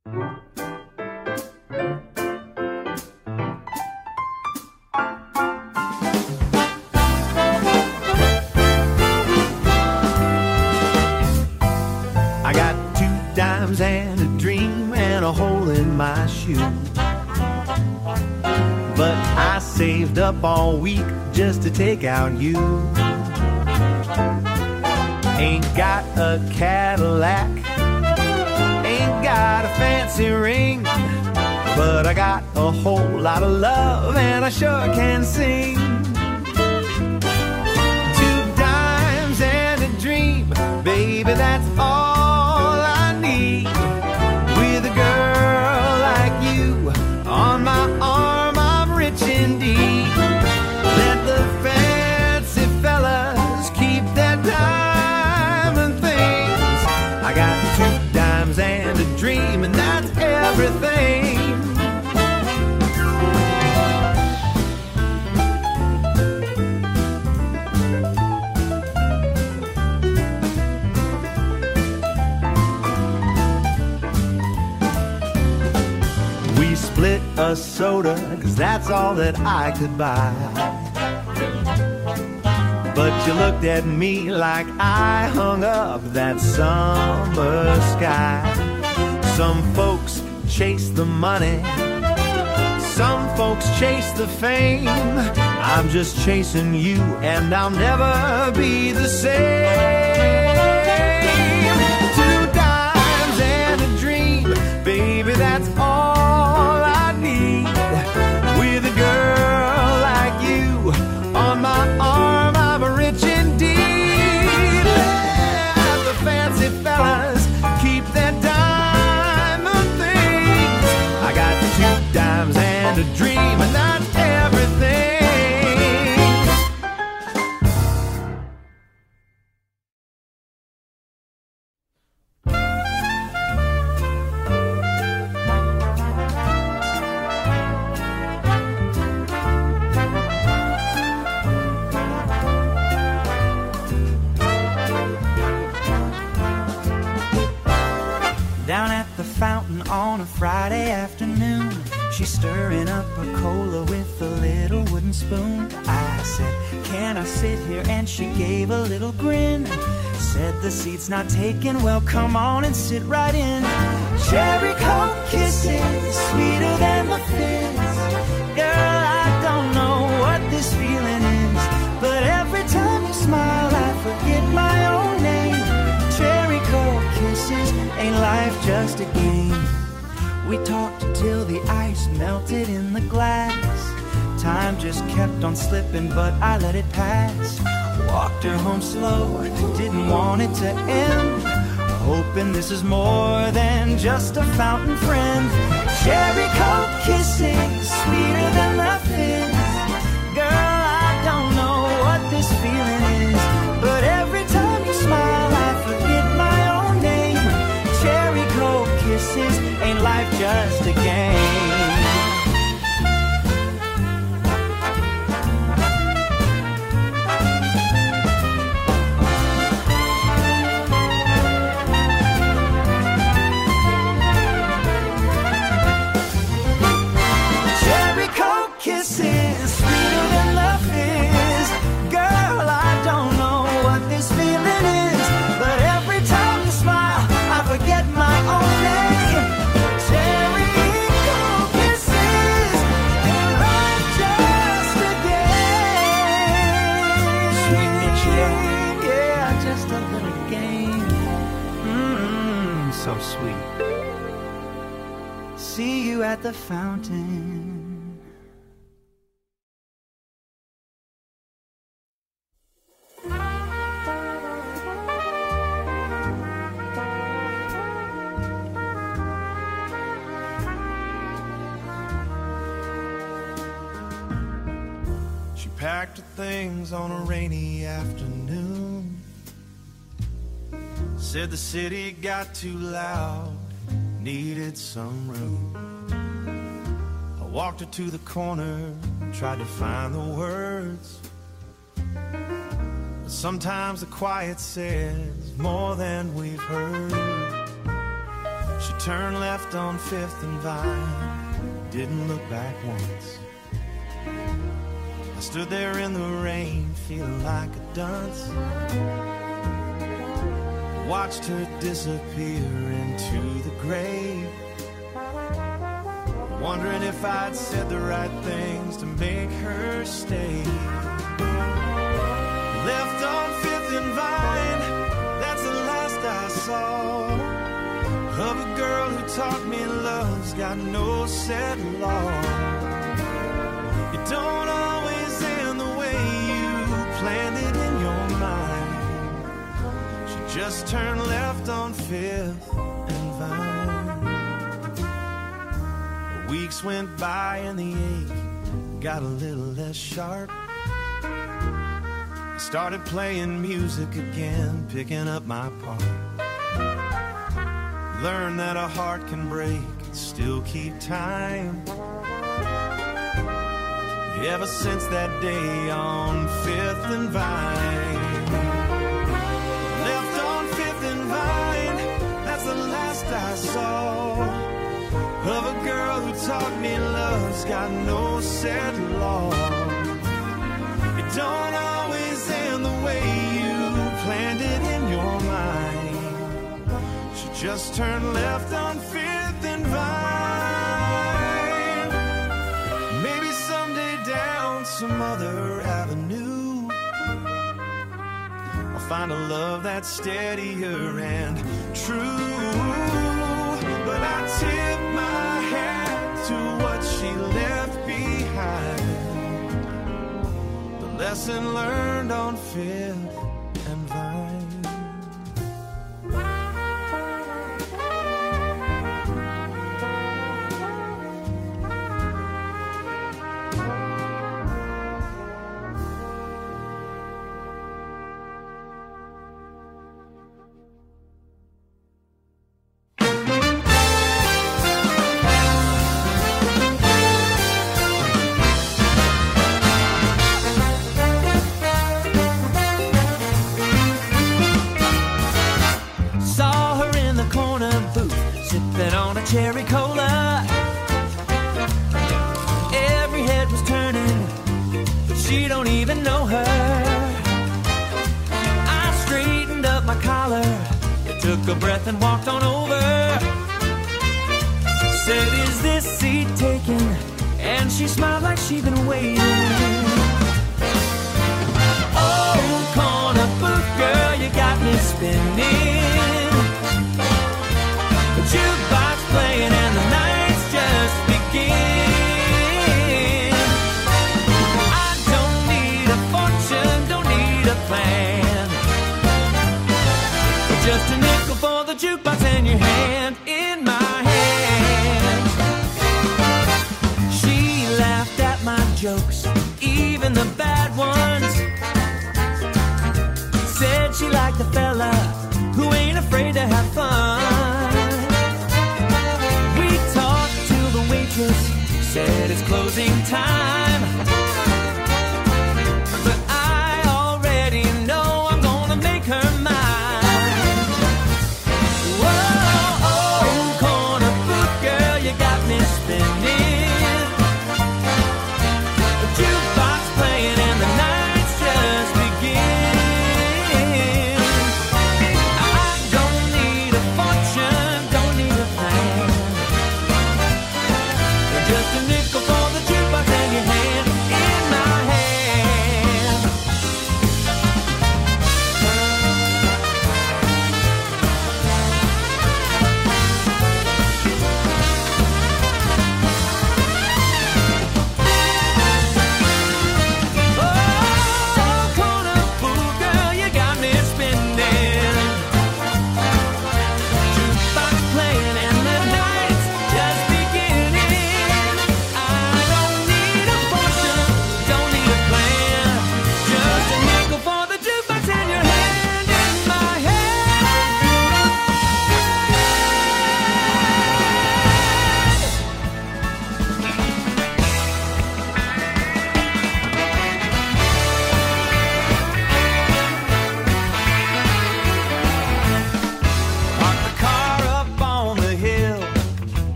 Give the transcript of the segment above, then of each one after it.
I got 2 dimes and a dream and a hole in my shoe. But I saved up all week just to take out you. Ain't got a Cadillac, ain't got a fancy ring, but I got a whole lot of love and I sure can sing. 2 dimes and a dream, baby, that's all I need. With a girl like you on my arm, I'm rich indeed. Let the fancy fellas keep their diamond things. I got 2 dimes and a dream, and that's everything. We split a soda, 'cause that's all that I could buy. But you looked at me like I hung up that summer sky. Some folks chase the money, some folks chase the fame. I'm just chasing you, and I'll never be the same. 2 dimes and a dream, baby, that's all I need. With a girl like you on my arm, I'm rich indeed. Let the fancy fellas keep their diamond things. I got 2 dimes and a dream, and that's everything. Down at the fountain on a Friday afternoon, she's stirring up a cola with a little wooden spoon. I said, can I sit here? And she gave a little grin. Said the seat's not taken, well come on and sit right in. Cherry Coke kisses, sweeter than the fizz. Girl, I don't know what this feeling is, but every time you smile I forget my own name. Cherry Coke kisses, ain't life just a game? We talked till the ice melted in the glass. Time just kept on slipping, but I let it pass. Walked her home slow, didn't want it to end. Hoping this is more than just a fountain friend. Cherry Coke kisses, sweeter than the fizz. Girl, I don't know what this feeling is, but every time you smile I forget my own name. Cherry Coke kisses, ain't life just a game? Cherry Coke kisses, sweeter than the fizz. Girl, I don't know what this feeling is, but every time you smile I forget my own name. Cherry Coke kisses, ain't life just a game? Sweet Mitchell, yeah, just a little game. So sweet. See you at the fountain. She packed her things on a rainy afternoon. Said the city got too loud, needed some room. I walked her to the corner, tried to find the words, but sometimes the quiet says more than we've heard. She turned left on 5th and Vine, didn't look back once. I stood there in the rain, feeling like a dunce. Watched her disappear into the grave, wondering if I'd said the right things to make her stay. Left on 5th and Vine, that's the last I saw of a girl who taught me love's got no set law. It don't always end the way you planned it in your mind. She just turned left on 5th and Vine. Weeks went by and the ache got a little less sharp. I started playing music again, picking up my part. Learn that a heart can break and still keep time. Ever since that day on 5th and Vine, left on 5th and Vine, that's the last I saw of a girl who taught me love's got no set law. It don't always end the way you planned it in your mind. Just turn left on 5th and Vine. Maybe someday down some other avenue I'll find a love that's steadier and true. But I tip my hat to what she left behind. The lesson learned on 5th and Vine. Cherry cola. Every head was turning, but she don't even know her. I straightened up my collar, took a breath and walked on over. Said, is this seat taken? And she smiled like she'd been waiting. Oh, corner booth girl, you got me spinning. Jukebox playing and the nights just begin. I don't need a fortune, don't need a plan, just a nickel for the jukebox and your hand in my hand. She laughed at my jokes, even the bad ones. Said she liked the fella who ain't afraid to have fun. Said it's closing time, but I already know I'm gonna make her mine. Whoa, oh, corner booth girl, you got me spinning. The jukebox playing and the nights just begin. I don't need a fortune, don't need a plan, just a nickel for the jukebox and your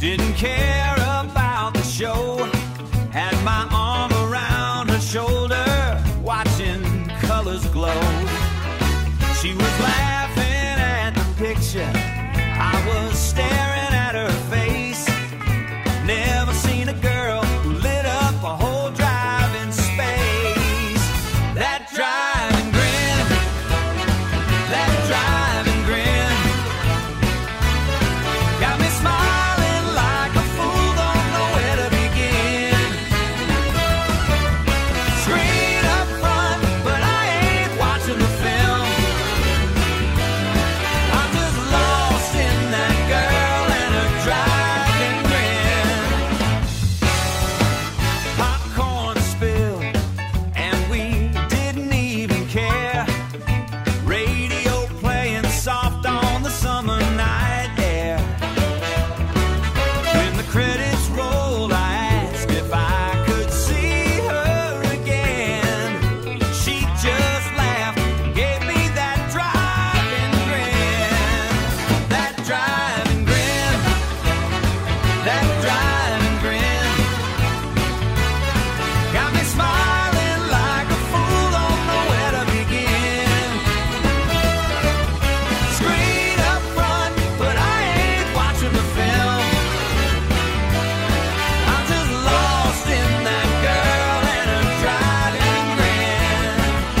Didn't care about the show. Had my arm around her shoulder, watching colors glow. She was laughing at the picture. I was staring at her face. Never seen a girl who lit up a whole drive-in space. That driving grin, that driving grin, got me smiling like a fool, don't know where to begin. Screen up front, but I ain't watching the film. I'm just lost in that girl and her driving grin. Popcorn spilled, and we didn't even care. Radio playing soft on the summer night air. When the credits rolled, I asked if I could see her again. She just laughed, gave me that driving grin. That driving grin, that driving grin, got me smiling like a fool, don't know where to begin. Screen up front, but I ain't watching the film. I'm just lost in that girl and her driving grin.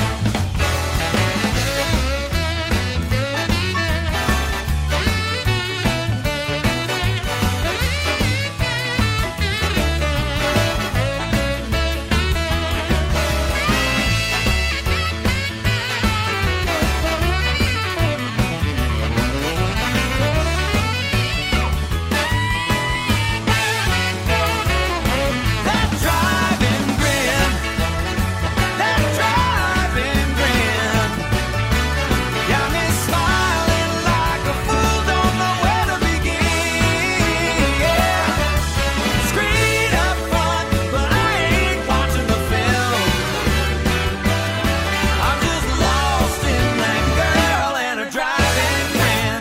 That driving grin, that driving grin, got me smiling like a fool, don't know where to begin. Yeah. Screen up front, but I ain't watching the film. I'm just lost in that girl and her driving grin.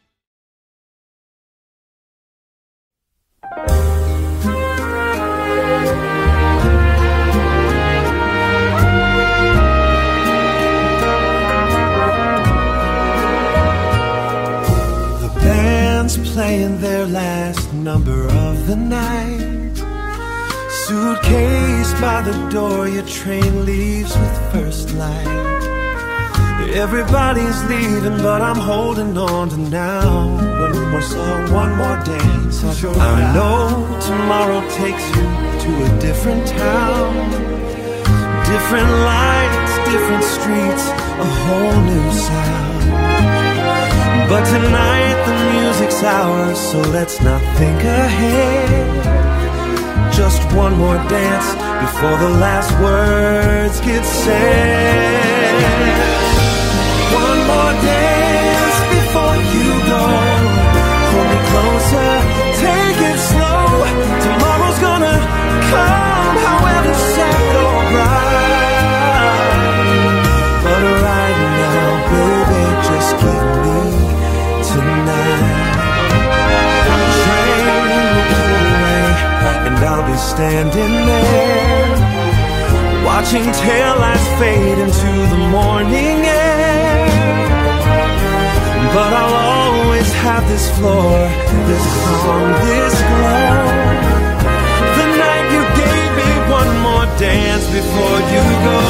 The band's playing their last number of the night. Suitcase by the door, your train leaves with first light. Everybody's leaving, but I'm holding on to now. One more song, one more dance. I know tomorrow takes you to a different town. Different lights, different streets, a whole new sound. But tonight the music's ours, so let's not think ahead. Just one more dance before the last words get said. One more dance before you go. Hold me closer, take it slow. Tomorrow's gonna come, however sad or bright. But right now, baby, just give me tonight. Train will pull away, and I'll be standing there, watching taillights fade into the morning air. But I'll always have this floor, this calm, this glow. The night you gave me one more dance before you go.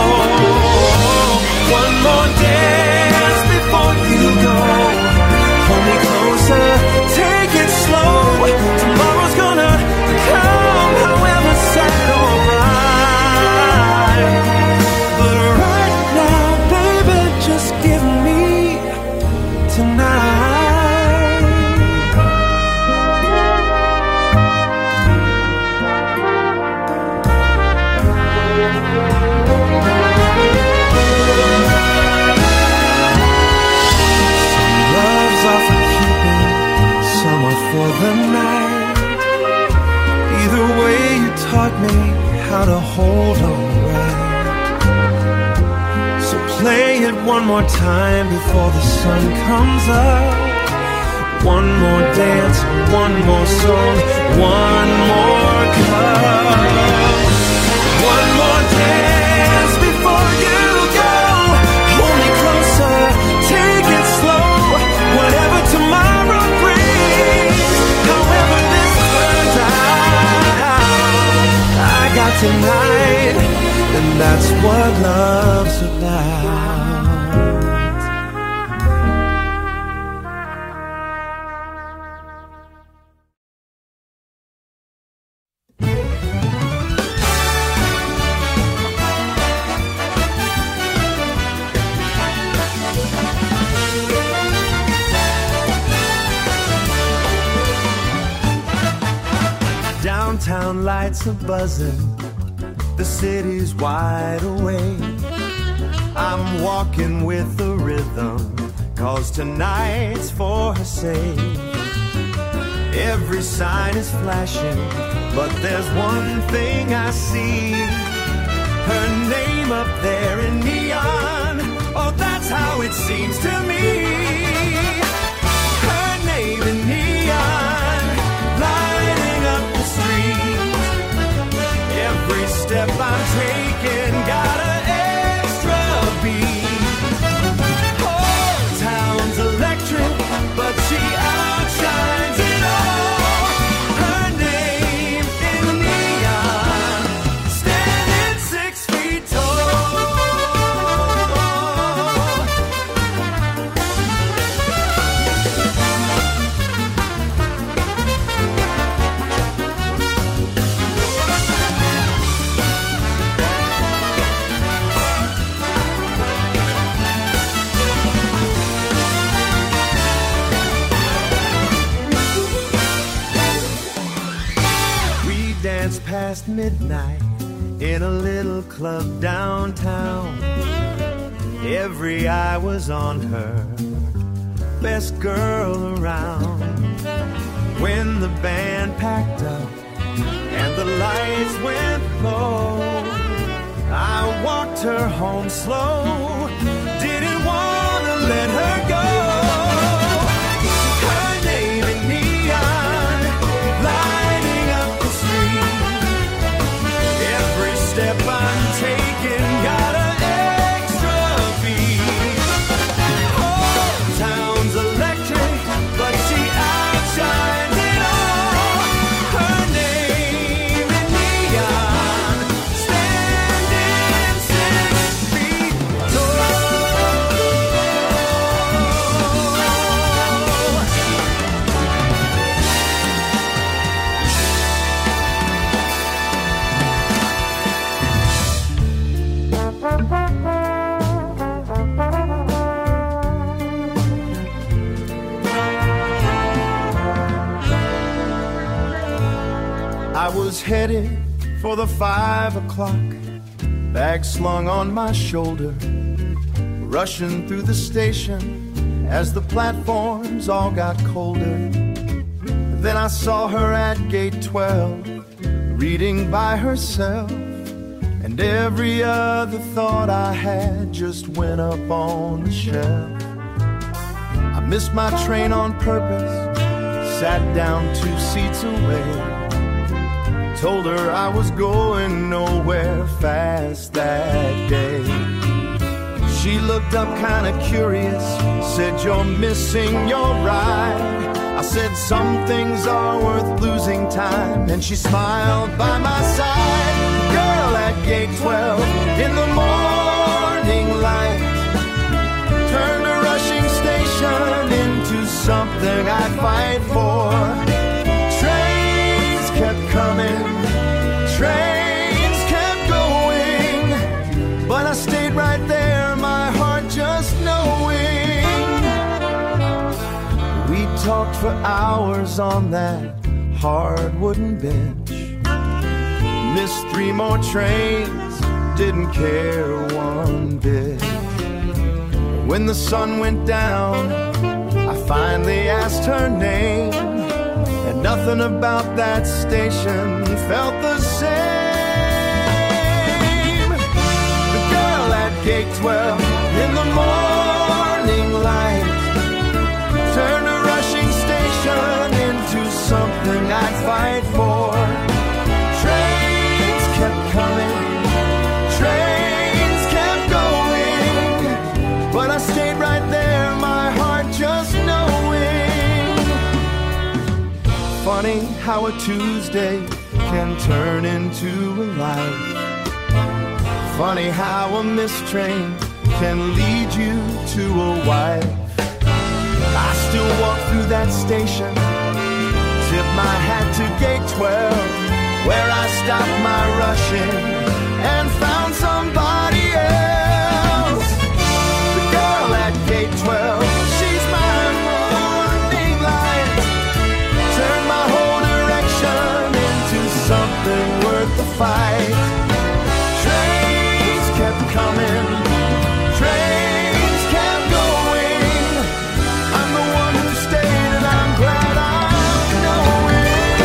One more dance before you go. Hold me closer, take it slow. Tomorrow's gonna come, however sad or bright. But right now, baby, just give me tonight. For the night, either way you taught me how to hold on right. So play it one more time before the sun comes up. One more dance, one more song, one more cup. One more dance before you go. Hold me closer, take it slow. Whatever tomorrow brings, however this turns out, I got tonight, and that's what love's about. Downtown lights are buzzing, the city's wide awake. I'm walking with the rhythm, 'cause tonight's for her sake. Every sign is flashing, but there's one thing I see. Her name up there in neon, oh that's how it seems to me. Her name in neon, lighting up the street. Every step I'm taking got an extra beat. Oh, town's electric, but she outshines it all. Her name in neon, standing 6 feet tall. Past midnight in a little club downtown. Every eye was on her, best girl around. When the band packed up and the lights went low, I walked her home slow, didn't want to let her go. Her name in neon, lighting up the street. Every step I'm taking got an extra beat. Oh, town's electric, but she outshines it all. Her name in neon, standing 6 feet tall. I was headed for the 5 o'clock, bag slung on my shoulder, rushing through the station as the platforms all got colder. Then I saw her at gate 12, reading by herself, and every other thought I had just went up on the shelf. I missed my train on purpose, sat down 2 seats away. Told her I was going nowhere fast that day. She looked up kinda curious, said you're missing your ride. I said some things are worth losing time, and she smiled by my side. Girl at gate 12 in the morning light turned a rushing station into something I'd fight for. Trains kept coming, trains kept going, but I stayed right there, my heart just knowing. We talked for hours on that hard wooden bench, missed 3 more trains, didn't care one bit. When the sun went down, I finally asked her name, and nothing about that station felt the same. The girl at gate 12 in the morning light turned a rushing station fight for. Trains kept coming, trains kept going, but I stayed right there, my heart just knowing. Funny how a Tuesday can turn into a life. Funny how a missed train can lead you to a wife. I still walk through that station, tip my hat to gate 12, where I stopped my rushing and found somebody else. The girl at gate 12, she's my morning light, turned my whole direction into something worth the fight. Trains kept coming, trains kept going. I'm the one who stayed and I'm glad I'm going.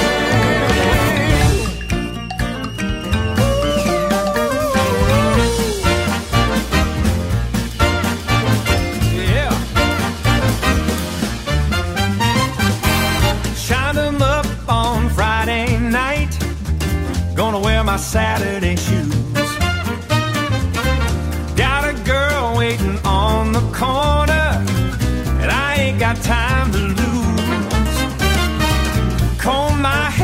Yeah. Shined them up on Friday night, gonna wear my Saturday shoes. Got a girl waiting on the corner, and I ain't got time to lose. Comb my